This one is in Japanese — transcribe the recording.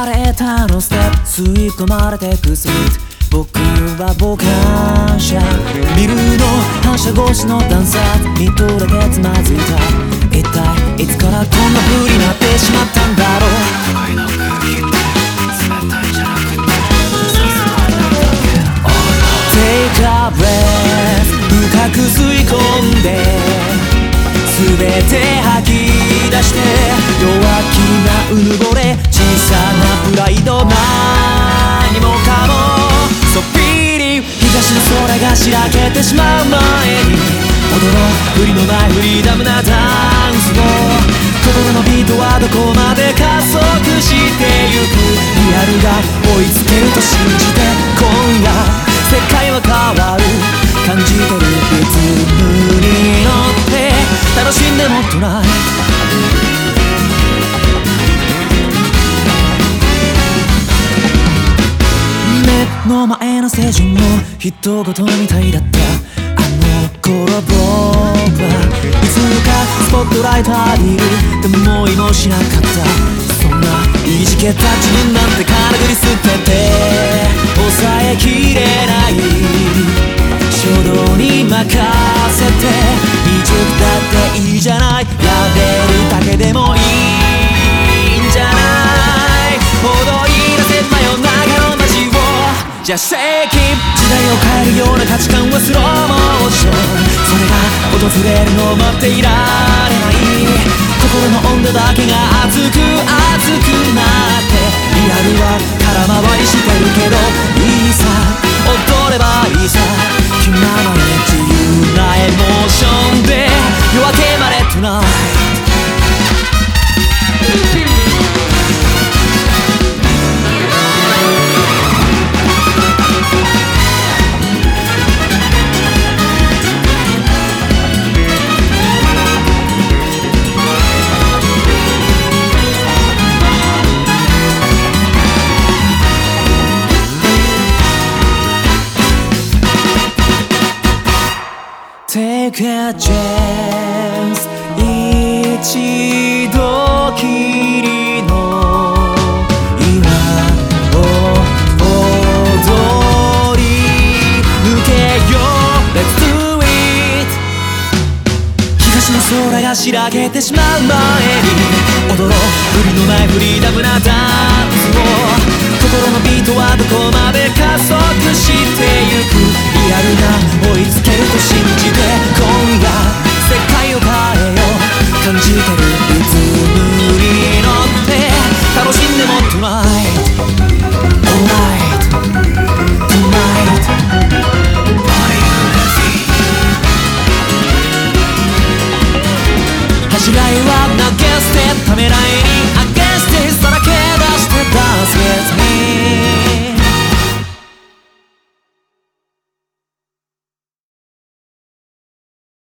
バレーターのステップ吸い込まれてくスピード僕は傍観者ビルの反射越しの段差見とれてつまずいた一体いつからこんな風になってしまったんだろう都会の空気って冷たいじゃなくてさすがにだけ Take a breath 深く吸い込んで全て吐き出して弱気なうぬぼれ小さなプライド何もかもそっぴり東の空がしらけてしまう前に踊ろう振りのないフリーダムなダンスを心のビートはどこまで加速してゆくリアルが追いつけると信じて今夜世界は変わる感じてるリズムに乗って楽しんでもっとない目の前の青春の人事みたいだったあの頃僕はいつかスポットライト浴びるって思いもしなかったそんないいじけた自分なんてからぐり捨てて抑えきれない衝動に任せて未熟だっていいじゃないやれるだけでもいいんじゃない踊り出せ真夜中の街をじゃあシェイキン時代を変えるような価値観はスローモーションそれが訪れるのを待っていられない心の温度だけが熱く熱くなってリアルは空回りしてるけどいいさ踊ればいいさ気ままに自由なエモーションで夜明けまで Tonight Take a chance 一度きりの今を踊り抜けよう Let's do it 東の空がしらけてしまう前